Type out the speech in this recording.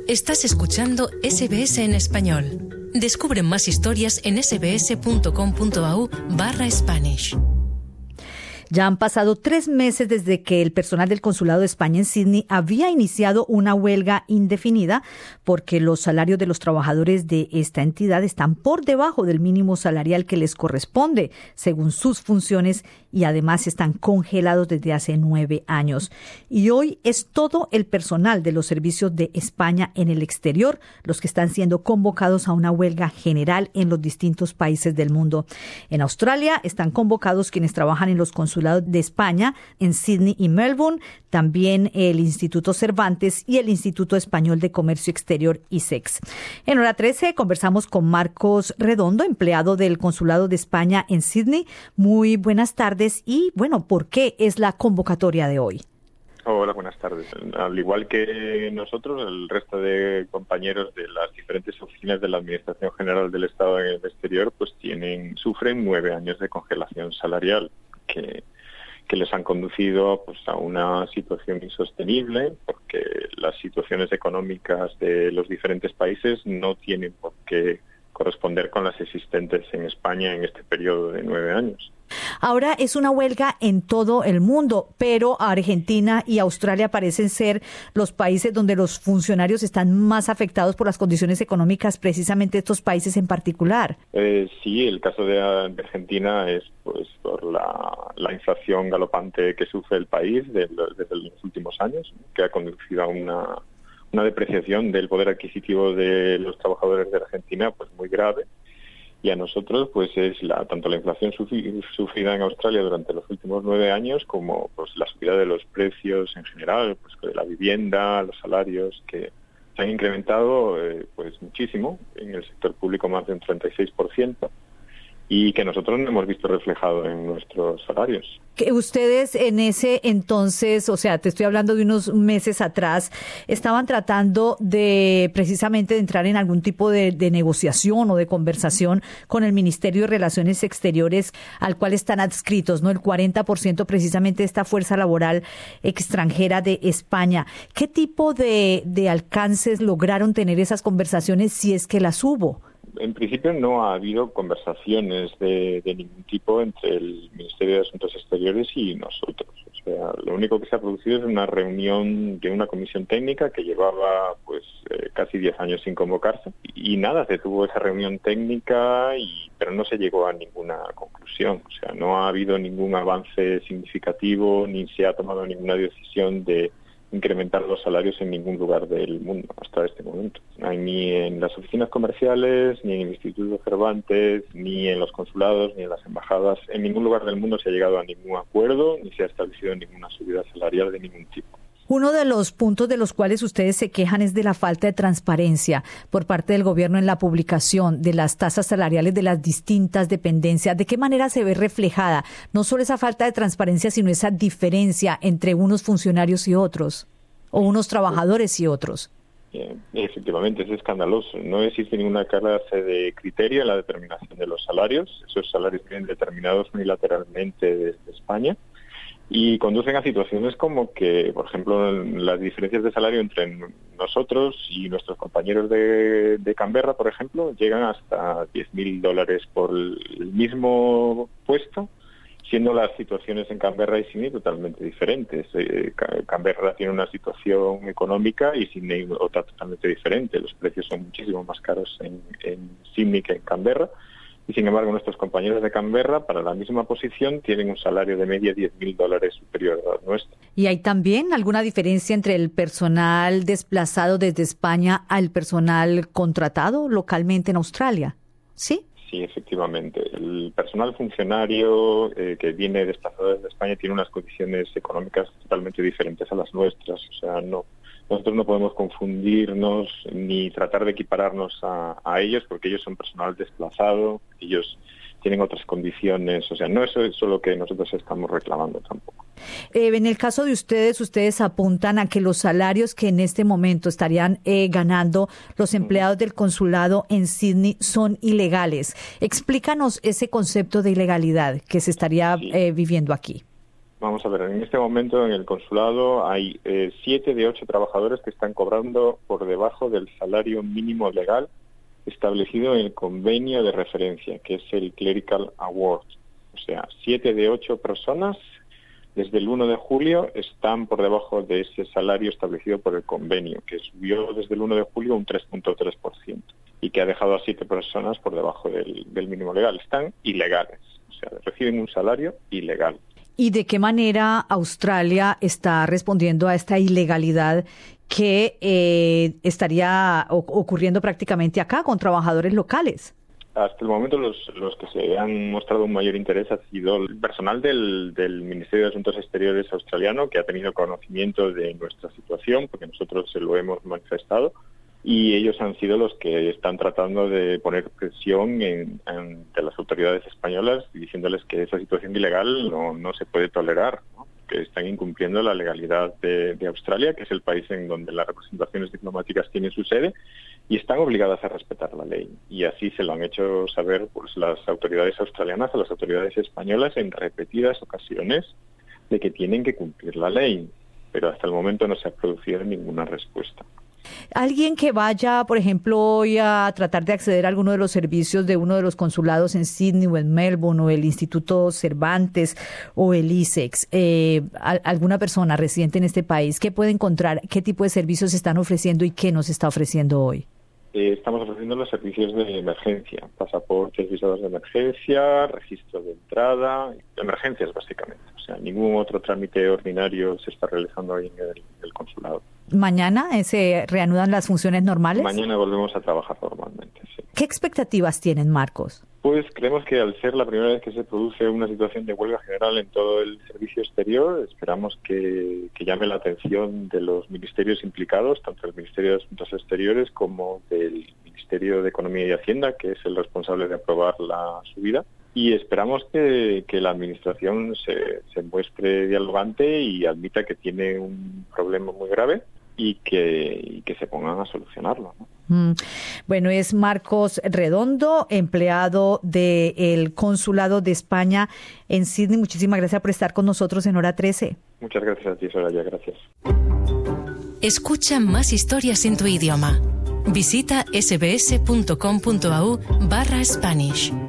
Estás escuchando SBS en español. Descubre más historias en sbs.com.au/Spanish. Ya han pasado 3 meses desde que el personal del Consulado de España en Sydney había iniciado una huelga indefinida porque los salarios de los trabajadores de esta entidad están por debajo del mínimo salarial que les corresponde, según sus funciones, y además están congelados desde hace 9 años. Y hoy es todo el personal de los servicios de España en el exterior los que están siendo convocados a una huelga general en los distintos países del mundo. En Australia están convocados quienes trabajan en los consulados de España en Sydney y Melbourne, también el Instituto Cervantes y el Instituto Español de Comercio Exterior, ISEX. En Hora 13 conversamos con Marcos Redondo, empleado del Consulado de España en Sydney. Muy buenas tardes y, bueno, ¿por qué es la convocatoria de hoy? Hola, buenas tardes. Al igual que nosotros, el resto de compañeros de las diferentes oficinas de la Administración General del Estado en el exterior pues sufren 9 años de congelación salarial que les han conducido pues a una situación insostenible, porque las situaciones económicas de los diferentes países no tienen por qué corresponder con las existentes en España en este periodo de 9 años. Ahora es una huelga en todo el mundo, pero Argentina y Australia parecen ser los países donde los funcionarios están más afectados por las condiciones económicas, precisamente estos países en particular. Sí, el caso de Argentina es pues por la inflación galopante que sufre el país desde los últimos años, que ha conducido a una depreciación del poder adquisitivo de los trabajadores de Argentina pues muy grave. Y a nosotros pues es tanto la inflación sufrida en Australia durante los últimos 9 años como pues la subida de los precios en general, pues de la vivienda, los salarios que se han incrementado pues muchísimo, en el sector público más de un 36%, y que nosotros no hemos visto reflejado en nuestros salarios. Que ustedes en ese entonces, o sea, te estoy hablando de unos meses atrás, estaban tratando de precisamente de entrar en algún tipo de negociación o de conversación con el Ministerio de Relaciones Exteriores al cual están adscritos, ¿no? El 40% precisamente de esta fuerza laboral extranjera de España. ¿Qué tipo de alcances lograron tener esas conversaciones si es que las hubo? En principio no ha habido conversaciones de ningún tipo entre el Ministerio de Asuntos Exteriores y nosotros. O sea, lo único que se ha producido es una reunión de una comisión técnica que llevaba pues casi 10 años sin convocarse. Y nada, se tuvo esa reunión técnica, pero no se llegó a ninguna conclusión. O sea, no ha habido ningún avance significativo ni se ha tomado ninguna decisión de incrementar los salarios en ningún lugar del mundo hasta este momento. Ni en las oficinas comerciales, ni en el Instituto Cervantes, ni en los consulados, ni en las embajadas. En ningún lugar del mundo se ha llegado a ningún acuerdo, ni se ha establecido ninguna subida salarial de ningún tipo. Uno de los puntos de los cuales ustedes se quejan es de la falta de transparencia por parte del gobierno en la publicación de las tasas salariales de las distintas dependencias. ¿De qué manera se ve reflejada no solo esa falta de transparencia, sino esa diferencia entre unos funcionarios y otros, o unos trabajadores y otros? Efectivamente, es escandaloso. No existe ninguna clase de criterio en la determinación de los salarios. Esos salarios vienen determinados unilateralmente desde España. Y conducen a situaciones como que, por ejemplo, las diferencias de salario entre nosotros y nuestros compañeros de Canberra, por ejemplo, llegan hasta $10,000 por el mismo puesto, siendo las situaciones en Canberra y Sydney totalmente diferentes. Canberra tiene una situación económica y Sydney otra totalmente diferente. Los precios son muchísimo más caros en Sydney que en Canberra. Y sin embargo, nuestros compañeros de Canberra, para la misma posición, tienen un salario de media $10,000 superior al nuestro. ¿Y hay también alguna diferencia entre el personal desplazado desde España al personal contratado localmente en Australia? ¿Sí? Sí, efectivamente. El personal funcionario que viene desplazado desde España tiene unas condiciones económicas totalmente diferentes a las nuestras. O sea, nosotros no podemos confundirnos ni tratar de equipararnos a ellos, porque ellos son personal desplazado, ellos tienen otras condiciones. O sea, no es eso lo que nosotros estamos reclamando tampoco. En el caso de ustedes apuntan a que los salarios que en este momento estarían ganando los empleados del consulado en Sydney son ilegales. Explícanos ese concepto de ilegalidad que se estaría viviendo aquí. Vamos a ver, en este momento en el consulado hay 7 de 8 trabajadores que están cobrando por debajo del salario mínimo legal establecido en el convenio de referencia, que es el Clerical Award. O sea, 7 de 8 personas desde el 1 de julio están por debajo de ese salario establecido por el convenio, que subió desde el 1 de julio un 3.3% y que ha dejado a 7 personas por debajo del mínimo legal. Están ilegales, o sea, reciben un salario ilegal. ¿Y de qué manera Australia está respondiendo a esta ilegalidad que estaría ocurriendo prácticamente acá con trabajadores locales? Hasta el momento los que se han mostrado un mayor interés ha sido el personal del Ministerio de Asuntos Exteriores australiano, que ha tenido conocimiento de nuestra situación, porque nosotros se lo hemos manifestado, y ellos han sido los que están tratando de poner presión ante las autoridades españolas, diciéndoles que esa situación ilegal no se puede tolerar, ¿no? Que están incumpliendo la legalidad de Australia, que es el país en donde las representaciones diplomáticas tienen su sede, y están obligadas a respetar la ley. Y así se lo han hecho saber pues las autoridades australianas a las autoridades españolas en repetidas ocasiones de que tienen que cumplir la ley, pero hasta el momento no se ha producido ninguna respuesta. Alguien que vaya, por ejemplo, hoy a tratar de acceder a alguno de los servicios de uno de los consulados en Sydney o en Melbourne o el Instituto Cervantes o el ISEX, alguna persona residente en este país, ¿qué puede encontrar? ¿Qué tipo de servicios están ofreciendo y qué nos está ofreciendo hoy? Estamos ofreciendo los servicios de emergencia, pasaportes, visados de emergencia, registro de entrada, emergencias básicamente. O sea, ningún otro trámite ordinario se está realizando hoy en el consulado. ¿Mañana se reanudan las funciones normales? Mañana volvemos a trabajar normalmente, sí. ¿Qué expectativas tienen, Marcos? Pues creemos que al ser la primera vez que se produce una situación de huelga general en todo el servicio exterior, esperamos que llame la atención de los ministerios implicados, tanto el Ministerio de Asuntos Exteriores como del Ministerio de Economía y Hacienda, que es el responsable de aprobar la subida. Y esperamos que la Administración se muestre dialogante y admita que tiene un problema muy grave y que se pongan a solucionarlo, ¿no? Bueno, es Marcos Redondo, empleado del Consulado de España en Sydney. Muchísimas gracias por estar con nosotros en Hora 13. Muchas gracias a ti, Soraya. Gracias. Escucha más historias en tu idioma. Visita sbs.com.au/Spanish.